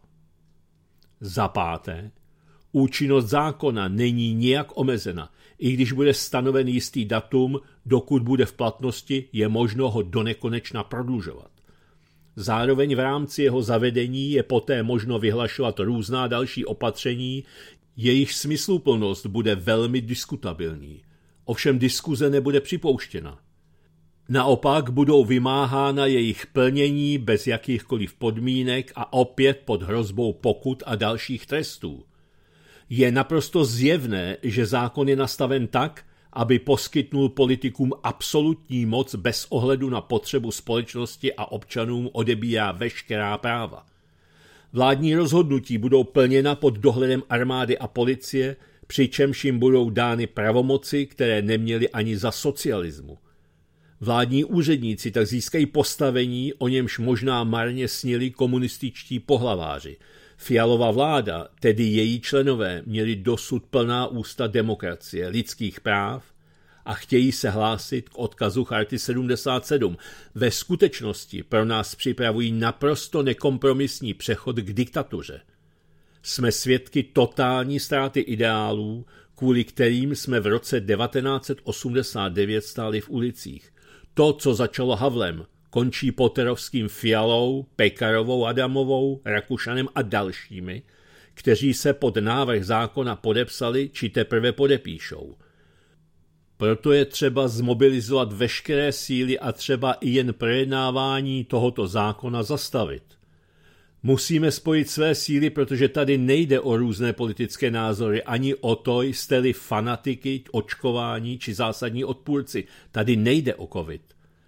Za páté, účinnost zákona není nijak omezena, i když bude stanoven jistý datum, dokud bude v platnosti, je možno ho donekonečna prodlužovat. Zároveň v rámci jeho zavedení je poté možno vyhlašovat různá další opatření, jejich smysluplnost bude velmi diskutabilní. Ovšem diskuze nebude připouštěna. Naopak budou vymáhána jejich plnění bez jakýchkoliv podmínek a opět pod hrozbou pokut a dalších trestů. Je naprosto zjevné, že zákon je nastaven tak, aby poskytnul politikům absolutní moc bez ohledu na potřebu společnosti a občanům odebírá veškerá práva. Vládní rozhodnutí budou plněna pod dohledem armády a policie, přičemž jim budou dány pravomoci, které neměli ani za socialismu. Vládní úředníci tak získají postavení, o němž možná marně snili komunističtí pohlaváři. Fialova vláda, tedy její členové, měli dosud plná ústa demokracie, lidských práv a chtějí se hlásit k odkazu Charty sedmdesát sedm. Ve skutečnosti pro nás připravují naprosto nekompromisní přechod k diktatuře. Jsme svědky totální ztráty ideálů, kvůli kterým jsme v roce devatenáct set osmdesát devět stáli v ulicích. To, co začalo Havlem, končí Poterovským Fialou, Pekarovou Adamovou, Rakušanem a dalšími, kteří se pod návrh zákona podepsali či teprve podepíšou. Proto je třeba zmobilizovat veškeré síly a třeba i jen projednávání tohoto zákona zastavit. Musíme spojit své síly, protože tady nejde o různé politické názory, ani o to, jste-li fanatiky, očkování či zásadní odpůrci. Tady nejde o covid.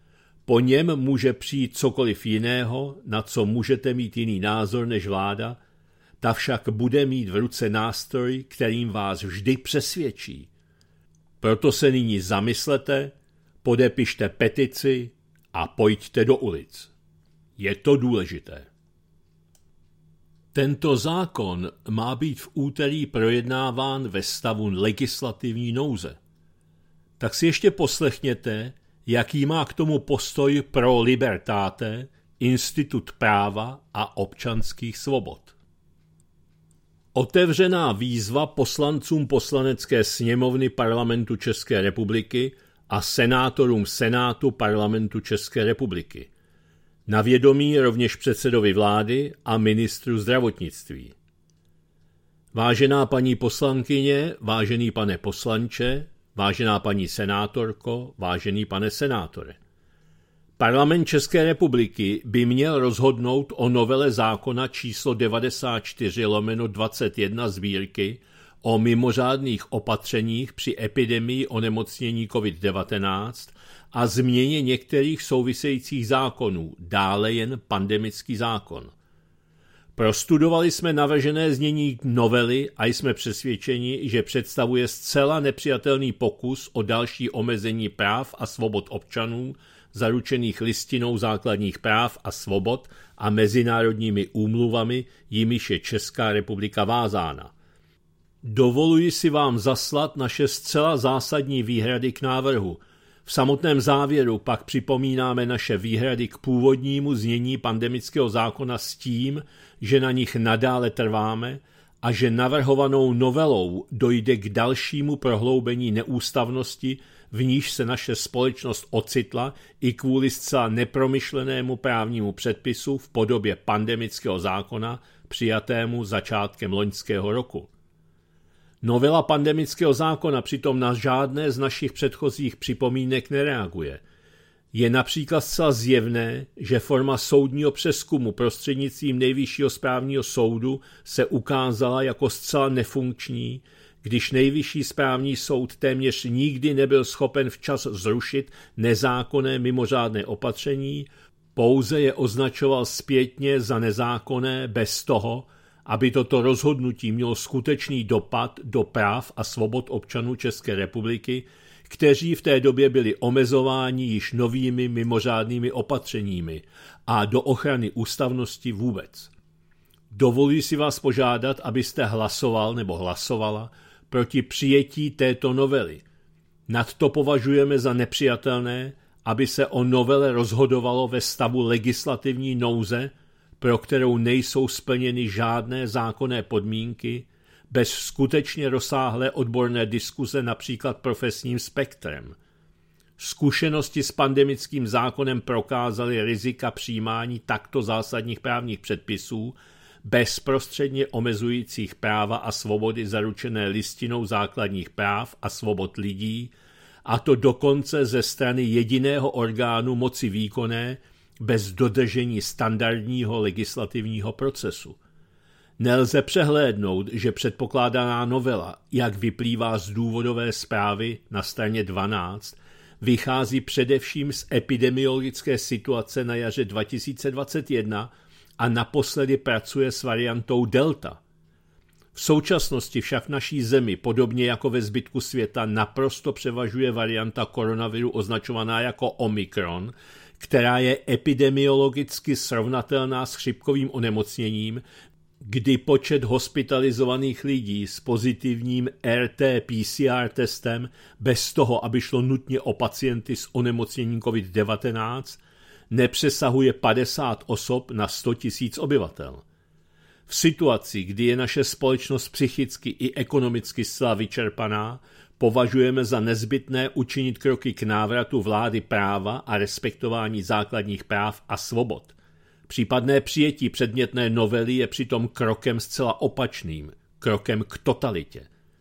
Po něm může přijít cokoliv jiného, na co můžete mít jiný názor než vláda, ta však bude mít v ruce nástroj, kterým vás vždy přesvědčí. Proto se nyní zamyslete, podepište petici a pojďte do ulic. Je to důležité. Tento zákon má být v úterý projednáván ve stavu legislativní nouze. Tak si ještě poslechněte, jaký má k tomu postoj Pro Libertate, Institut práva a občanských svobod. Otevřená výzva poslancům Poslanecké sněmovny Parlamentu České republiky a senátorům Senátu Parlamentu České republiky. Na vědomí rovněž předsedovi vlády a ministru zdravotnictví. Vážená paní poslankyně, vážený pane poslanče, vážená paní senátorko, vážený pane senátore. Parlament České republiky by měl rozhodnout o novele zákona číslo devadesát čtyři lomeno dvacet jedna sbírky o mimořádných opatřeních při epidemii onemocnění covid devatenáct a změně některých souvisejících zákonů, dále jen pandemický zákon. Prostudovali jsme navržené znění novely a jsme přesvědčeni, že představuje zcela nepřijatelný pokus o další omezení práv a svobod občanů, zaručených listinou základních práv a svobod a mezinárodními úmluvami, jimiž je Česká republika vázána. Dovoluji si vám zaslat naše zcela zásadní výhrady k návrhu. V samotném závěru pak připomínáme naše výhrady k původnímu znění pandemického zákona s tím, že na nich nadále trváme a že navrhovanou novelou dojde k dalšímu prohloubení neústavnosti, v níž se naše společnost ocitla i kvůli zcela nepromyšlenému právnímu předpisu v podobě pandemického zákona přijatému začátkem loňského roku. Novela pandemického zákona přitom na žádné z našich předchozích připomínek nereaguje. Je například zcela zjevné, že forma soudního přezkumu prostřednictvím Nejvyššího správního soudu se ukázala jako zcela nefunkční, když Nejvyšší správní soud téměř nikdy nebyl schopen včas zrušit nezákonné mimořádné opatření, pouze je označoval zpětně za nezákonné bez toho, aby toto rozhodnutí mělo skutečný dopad do práv a svobod občanů České republiky, kteří v té době byli omezováni již novými mimořádnými opatřeními a do ochrany ústavnosti vůbec. Dovoluji si vás požádat, abyste hlasoval nebo hlasovala proti přijetí této novely. Nad to považujeme za nepřijatelné, aby se o novele rozhodovalo ve stavu legislativní nouze, pro kterou nejsou splněny žádné zákonné podmínky, bez skutečně rozsáhlé odborné diskuze například profesním spektrem. Zkušenosti s pandemickým zákonem prokázaly rizika přijímání takto zásadních právních předpisů, bezprostředně omezujících práva a svobody zaručené listinou základních práv a svobod lidí, a to dokonce ze strany jediného orgánu moci výkonné, bez dodržení standardního legislativního procesu. Nelze přehlédnout, že předpokládaná novela, jak vyplývá z důvodové zprávy na straně dvanáct, vychází především z epidemiologické situace na jaře dva tisíce dvacet jedna a naposledy pracuje s variantou Delta. V současnosti však v naší zemi, podobně jako ve zbytku světa, naprosto převažuje varianta koronaviru označovaná jako Omikron, která je epidemiologicky srovnatelná s chřipkovým onemocněním, kdy počet hospitalizovaných lidí s pozitivním R T P C R testem, bez toho, aby šlo nutně o pacienty s onemocněním covid devatenáct, nepřesahuje padesát osob na sto tisíc obyvatel. V situaci, kdy je naše společnost psychicky i ekonomicky zcela vyčerpaná, považujeme za nezbytné učinit kroky k návratu vlády práva a respektování základních práv a svobod. Případné přijetí předmětné novely je přitom krokem zcela opačným, krokem k totalitě.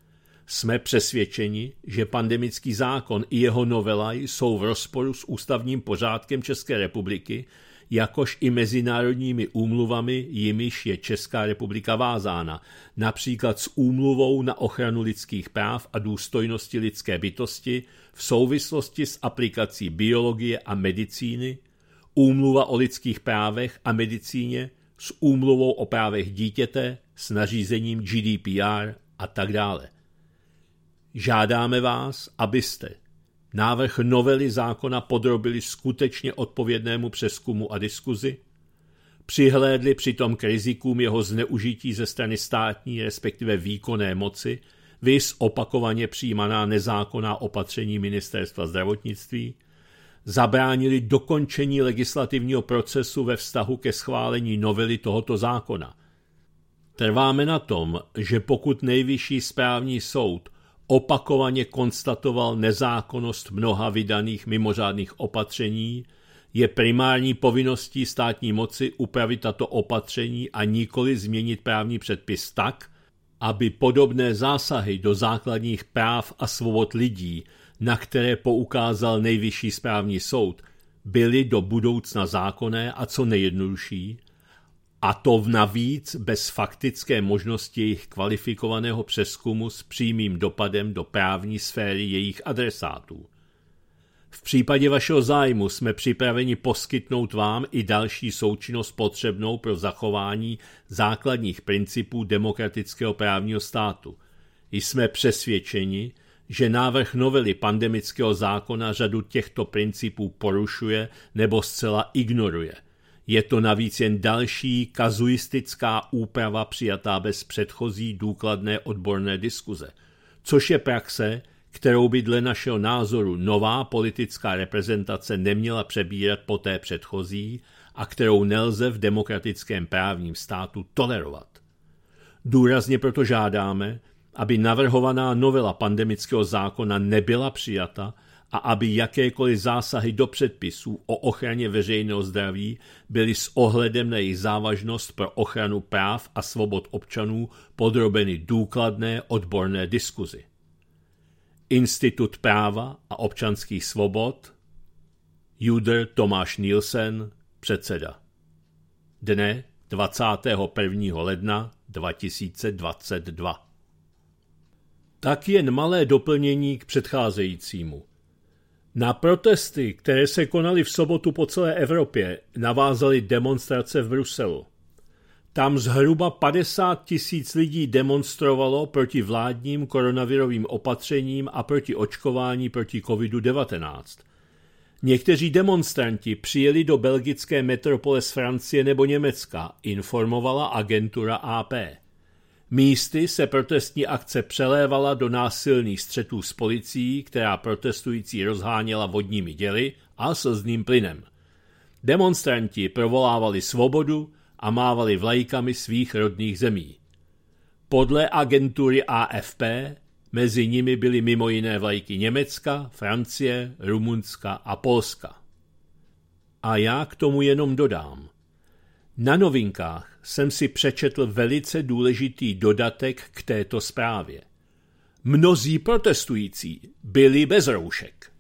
Jsme přesvědčeni, že pandemický zákon i jeho novela jsou v rozporu s ústavním pořádkem České republiky, jakož i mezinárodními úmluvami, jimiž je Česká republika vázána, například s úmluvou na ochranu lidských práv a důstojnosti lidské bytosti v souvislosti s aplikací biologie a medicíny, úmluva o lidských právech a medicíně s úmluvou o právech dítěte, s nařízením G D P R a tak dále. Žádáme vás, abyste návrh novely zákona podrobili skutečně odpovědnému přezkumu a diskuzi, přihlédli přitom k rizikům jeho zneužití ze strany státní, respektive výkonné moci, viz opakovaně přijímaná nezákonná opatření Ministerstva zdravotnictví, zabránili dokončení legislativního procesu ve vztahu ke schválení novely tohoto zákona. Trváme na tom, že pokud Nejvyšší správní soud opakovaně konstatoval nezákonnost mnoha vydaných mimořádných opatření, je primární povinností státní moci upravit tato opatření a nikoli změnit právní předpis tak, aby podobné zásahy do základních práv a svobod lidí, na které poukázal Nejvyšší správní soud, byly do budoucna zákonné a co nejjednodušší, a to navíc bez faktické možnosti jejich kvalifikovaného přezkumu s přímým dopadem do právní sféry jejich adresátů. V případě vašeho zájmu jsme připraveni poskytnout vám i další součinnost potřebnou pro zachování základních principů demokratického právního státu. Jsme přesvědčeni, že návrh novely pandemického zákona řadu těchto principů porušuje nebo zcela ignoruje. Je to navíc jen další kazuistická úprava přijatá bez předchozí důkladné odborné diskuze, což je praxe, kterou by dle našeho názoru nová politická reprezentace neměla přebírat po té předchozí a kterou nelze v demokratickém právním státu tolerovat. Důrazně proto žádáme, aby navrhovaná novela pandemického zákona nebyla přijata a aby jakékoliv zásahy do předpisů o ochraně veřejného zdraví byly s ohledem na jejich závažnost pro ochranu práv a svobod občanů podrobeny důkladné odborné diskuzi. Institut práva a občanských svobod, Juder Tomáš Nielsen, předseda. Dne dvacátého prvního ledna dva tisíce dvacet dva. Tak jen malé doplnění k předcházejícímu. Na protesty, které se konaly v sobotu po celé Evropě, navázaly demonstrace v Bruselu. Tam zhruba padesát tisíc lidí demonstrovalo proti vládním koronavirovým opatřením a proti očkování proti kovidu devatenáct. Někteří demonstranti přijeli do belgické metropole z Francie nebo Německa, informovala agentura A P. Místy se protestní akce přelévala do násilných střetů s policií, která protestující rozháněla vodními děly a slzným plynem. Demonstranti provolávali svobodu a mávali vlajkami svých rodných zemí. Podle agentury A F P mezi nimi byly mimo jiné vlajky Německa, Francie, Rumunska a Polska. A já k tomu jenom dodám. Na Novinkách jsem si přečetl velice důležitý dodatek k této zprávě. Mnozí protestující byli bez roušek.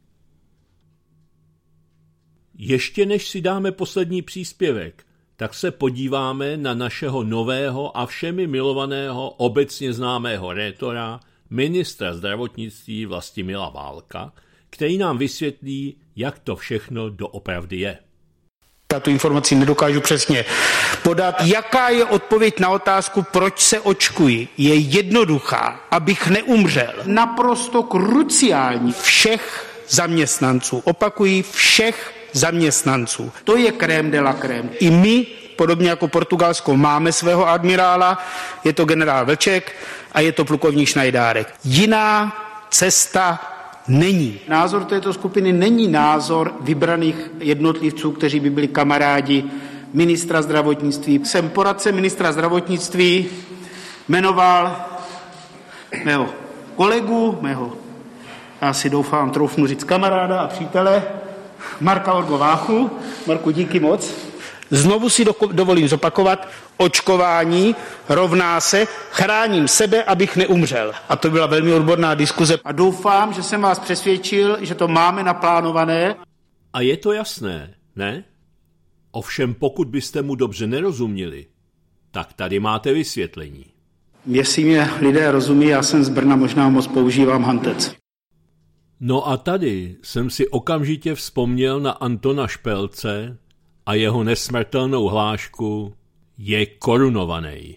Ještě než si dáme poslední příspěvek, tak se podíváme na našeho nového a všemi milovaného obecně známého rétora, ministra zdravotnictví Vlastimila Válka, který nám vysvětlí, jak to všechno doopravdy je. Já tu informaci nedokážu přesně podat. Jaká je odpověď na otázku, proč se očkuji? Je jednoduchá, abych neumřel. Naprosto kruciální. Všech zaměstnanců. Opakuji, všech zaměstnanců. To je crème de la crème. I my, podobně jako Portugalsko, máme svého admirála, je to generál Vlček a je to plukovník Šnajdárek. Jiná cesta není. Názor této skupiny není názor vybraných jednotlivců, kteří by byli kamarádi ministra zdravotnictví. Jsem poradce ministra zdravotnictví, jmenoval mého kolegu, mého, já si doufám, troufnu říct kamaráda a přítele, Marka Orgo Váchu. Marku, díky moc. Znovu si do, dovolím zopakovat, očkování rovná se chráním sebe, abych neumřel. A to byla velmi odborná diskuze. A doufám, že jsem vás přesvědčil, že to máme naplánované. A je to jasné, ne? Ovšem pokud byste mu dobře nerozuměli, tak tady máte vysvětlení. Jestli mě lidé rozumí, já jsem z Brna, možná moc používám hantec. No a tady jsem si okamžitě vzpomněl na Antona Špelce a jeho nesmrtelnou hlášku je korunovaný.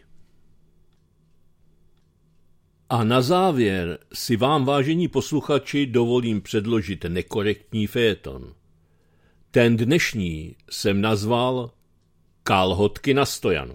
A na závěr si vám, vážení posluchači, dovolím předložit nekorektní fejeton. Ten dnešní jsem nazval Kalhotky na stojanu.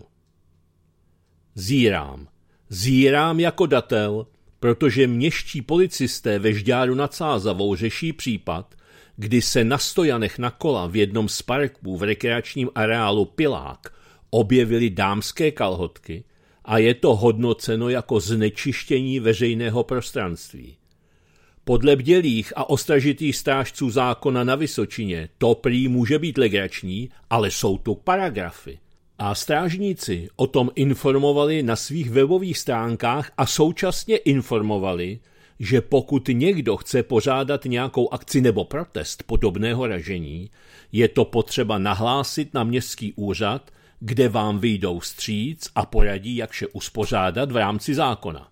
Zírám. Zírám jako datel, protože městští policisté ve Žďáru nad Sázavou řeší případ, kdy se na stojanech na kola v jednom z parků v rekreačním areálu Pilák objevily dámské kalhotky a je to hodnoceno jako znečištění veřejného prostranství. Podle bdělých a ostražitých strážců zákona na Vysočině to prý může být legrační, ale jsou tu paragrafy. A strážníci o tom informovali na svých webových stránkách a současně informovali, že pokud někdo chce pořádat nějakou akci nebo protest podobného ražení, je to potřeba nahlásit na městský úřad, kde vám vyjdou vstříc a poradí, jak vše uspořádat v rámci zákona.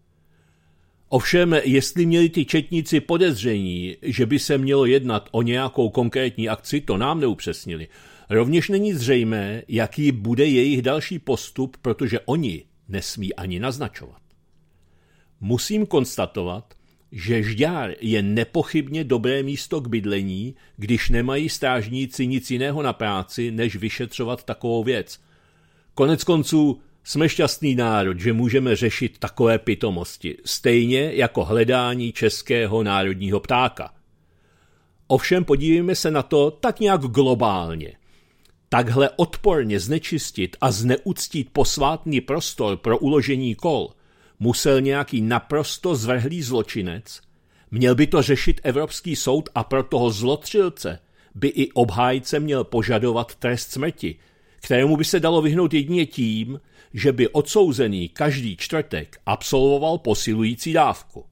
Ovšem, jestli měli ty četníci podezření, že by se mělo jednat o nějakou konkrétní akci, to nám neupřesnili. Rovněž není zřejmé, jaký bude jejich další postup, protože oni nesmí ani naznačovat. Musím konstatovat, že Žďár je nepochybně dobré místo k bydlení, když nemají strážníci nic jiného na práci, než vyšetřovat takovou věc. Konec konců jsme šťastný národ, že můžeme řešit takové pitomosti, stejně jako hledání českého národního ptáka. Ovšem podívejme se na to tak nějak globálně. Takhle odporně znečistit a zneuctít posvátný prostor pro uložení kol musel nějaký naprosto zvrhlý zločinec, měl by to řešit Evropský soud a pro toho zlotřilce by i obhájce měl požadovat trest smrti, kterému by se dalo vyhnout jedině tím, že by odsouzený každý čtvrtek absolvoval posilující dávku.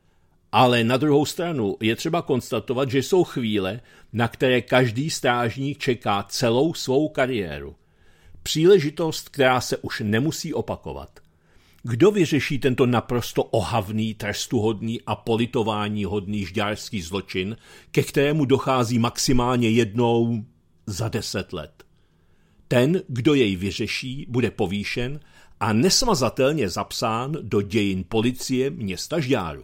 Ale na druhou stranu je třeba konstatovat, že jsou chvíle, na které každý strážník čeká celou svou kariéru. Příležitost, která se už nemusí opakovat. Kdo vyřeší tento naprosto ohavný, trestuhodný a politováníhodný žďárský zločin, ke kterému dochází maximálně jednou za deset let? Ten, kdo jej vyřeší, bude povýšen a nesmazatelně zapsán do dějin policie města Žďáru.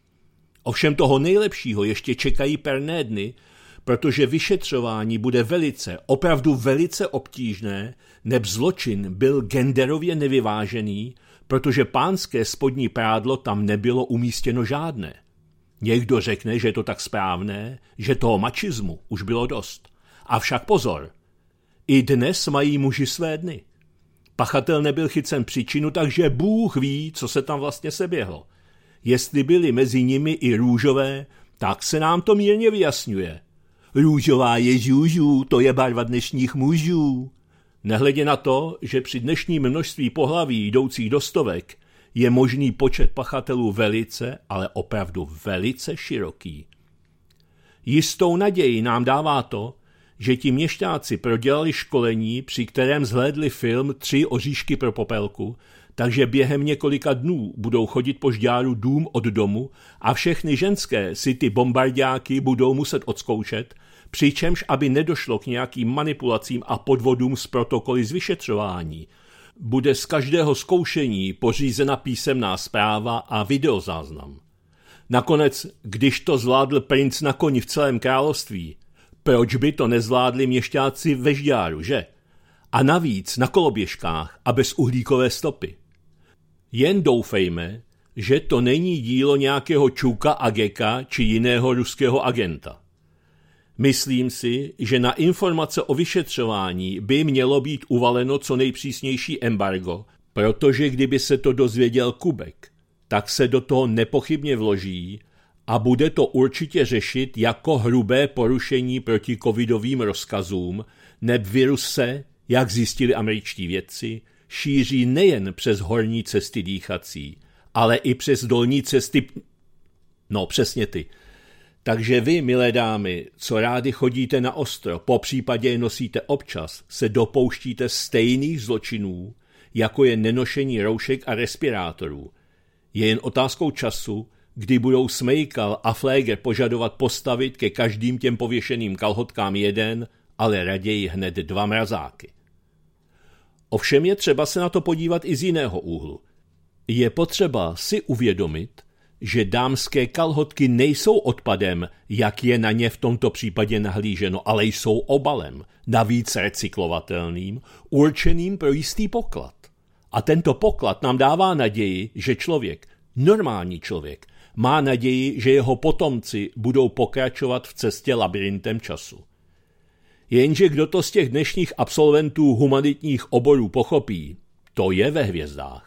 Ovšem toho nejlepšího ještě čekají perné dny, protože vyšetřování bude velice, opravdu velice obtížné, neb zločin byl genderově nevyvážený, protože pánské spodní prádlo tam nebylo umístěno žádné. Někdo řekne, že je to tak správné, že toho mačismu už bylo dost. Avšak pozor, i dnes mají muži své dny. Pachatel nebyl chycen při činu, takže Bůh ví, co se tam vlastně seběhlo. Jestli byly mezi nimi i růžové, tak se nám to mírně vyjasňuje. Růžová je žůžů, to je barva dnešních mužů. Nehledě na to, že při dnešním množství pohlaví jdoucích do stovek je možný počet pachatelů velice, ale opravdu velice široký. Jistou naději nám dává to, že ti měšťáci prodělali školení, při kterém zhlédli film Tři oříšky pro popelku, takže během několika dnů budou chodit po Žďáru dům od domu a všechny ženské si ty bombardáky budou muset odzkoušet, přičemž aby nedošlo k nějakým manipulacím a podvodům s protokoly z vyšetřování. Bude z každého zkoušení pořízena písemná zpráva a videozáznam. Nakonec, když to zvládl princ na koni v celém království, proč by to nezvládli měšťáci ve Žďáru, že? A navíc na koloběžkách a bez uhlíkové stopy. Jen doufejme, že to není dílo nějakého Čuka Ageka či jiného ruského agenta. Myslím si, že na informace o vyšetřování by mělo být uvaleno co nejpřísnější embargo, protože kdyby se to dozvěděl Kubek, tak se do toho nepochybně vloží a bude to určitě řešit jako hrubé porušení proti covidovým rozkazům, neb virus se, jak zjistili američtí vědci, šíří nejen přes horní cesty dýchací, ale i přes dolní cesty... No, přesně ty. Takže vy, milé dámy, co rády chodíte na ostro, po případě je nosíte občas, se dopouštíte stejných zločinů, jako je nenošení roušek a respirátorů. Je jen otázkou času, kdy budou Smejkal a Pfleger požadovat postavit ke každým těm pověšeným kalhotkám jeden, ale raději hned dva mrazáky. Ovšem je třeba se na to podívat i z jiného úhlu. Je potřeba si uvědomit, že dámské kalhotky nejsou odpadem, jak je na ně v tomto případě nahlíženo, ale jsou obalem, navíc recyklovatelným, určeným pro jistý poklad. A tento poklad nám dává naději, že člověk, normální člověk, má naději, že jeho potomci budou pokračovat v cestě labirintem času. Jenže kdo to z těch dnešních absolventů humanitních oborů pochopí, to je ve hvězdách.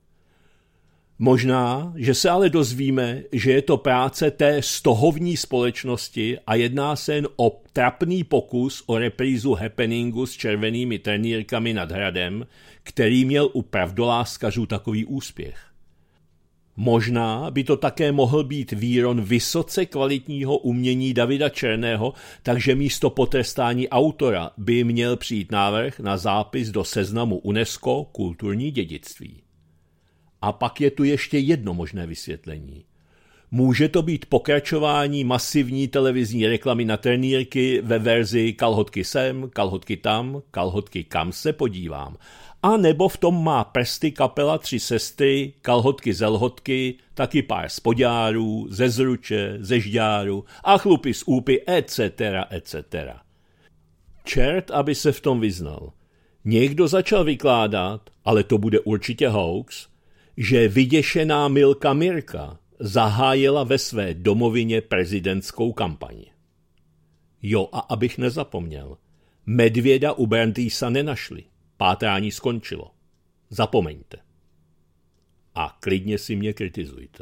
Možná, že se ale dozvíme, že je to práce té stohovní společnosti a jedná se jen o trapný pokus o reprízu happeningu s červenými trenýrkami nad hradem, který měl u pravdoláskařů takový úspěch. Možná by to také mohl být výron vysoce kvalitního umění Davida Černého, takže místo potrestání autora by měl přijít návrh na zápis do seznamu UNESCO kulturní dědictví. A pak je tu ještě jedno možné vysvětlení. Může to být pokračování masivní televizní reklamy na trenýrky ve verzi kalhotky sem, kalhotky tam, kalhotky kam se podívám. A nebo v tom má prsty kapela Tři sestry, kalhotky z lhotky, taky pár spodňárů, ze zruče, ze žďáru a chlupy z úpy, et cetera, et cetera. Čert, aby se v tom vyznal. Někdo začal vykládat, ale to bude určitě hoax, že vyděšená Milka Mirka zahájila ve své domovině prezidentskou kampaň. Jo, a abych nezapomněl, medvěda u Berntýsa nenašli. Pátrání skončilo. Zapomeňte. A klidně si mě kritizujte.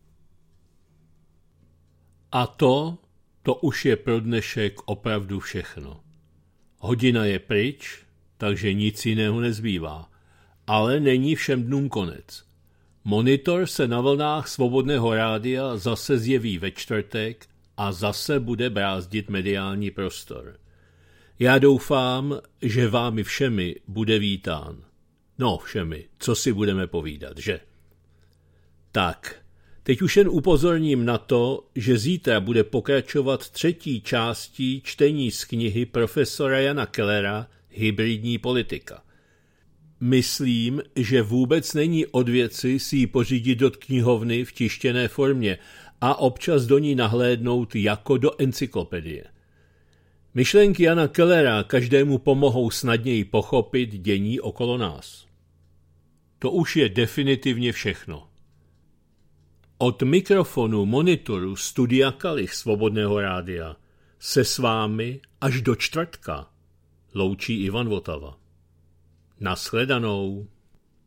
A to, to už je pro dnešek opravdu všechno. Hodina je pryč, takže nic jiného nezbývá. Ale není všem dnům konec. Monitor se na vlnách Svobodného rádia zase zjeví ve čtvrtek a zase bude brázdit mediální prostor. Já doufám, že vámi všemi bude vítán. No všemi, co si budeme povídat, že? Tak, teď už jen upozorním na to, že zítra bude pokračovat třetí částí čtení z knihy profesora Jana Kellera Hybridní politika. Myslím, že vůbec není od věci si ji pořídit do knihovny v tištěné formě a občas do ní nahlédnout jako do encyklopedie. Myšlenky Jana Kellera každému pomohou snadněji pochopit dění okolo nás. To už je definitivně všechno. Od mikrofonu, monitoru, studia Kalich Svobodného rádia se s vámi až do čtvrtka loučí Ivan Votava. Nashledanou.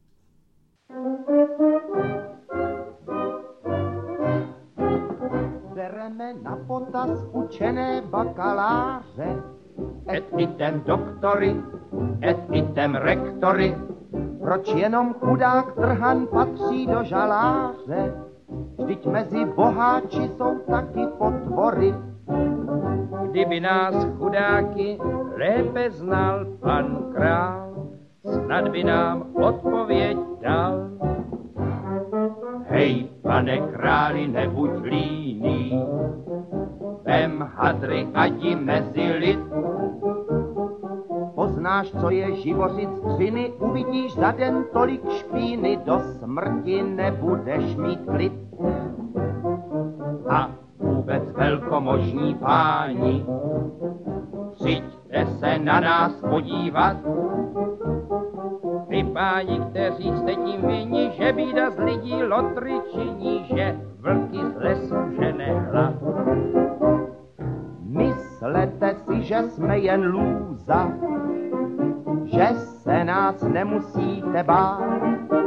Bereme na potaz učené bakaláře, et item doktory, et item rektory. Proč jenom chudák trhan patří do žaláře? Vždyť mezi boháči jsou taky potvory. Kdyby nás chudáky lépe znal pan král, snad by nám odpověď dal. Hej, pane králi, nebuď líný, vem hadry adi mezi lid. Poznáš, co je živořit dřiny, uvidíš za den tolik špíny, do smrti nebudeš mít klid. A vůbec velkomožní páni, přijďte se na nás podívat. Vy páni, kteří jste tím vinni, že bída z lidí lotry činí, že vlky z lesu žene hlad. Myslete si, že jsme jen lůza, že se nás nemusíte bát.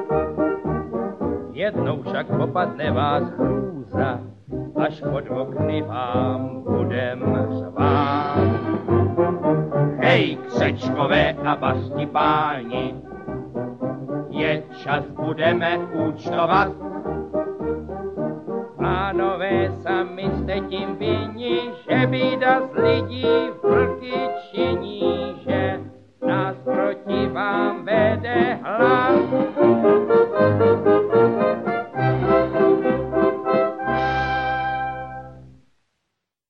Jednou však popadne vás hrůza, až pod okny vám budem řvát. Hej, křečkové a basti páni, je čas, budeme účtovat. Pánové, sami jste tím vinni, že bída z lidí vlky činí, že nás proti vám vede hlad.